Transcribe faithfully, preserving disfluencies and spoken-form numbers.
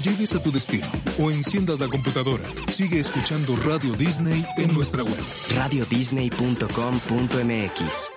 llegues a tu destino o enciendas la computadora, sigue escuchando Radio Disney en nuestra web. radio disney punto com punto m x.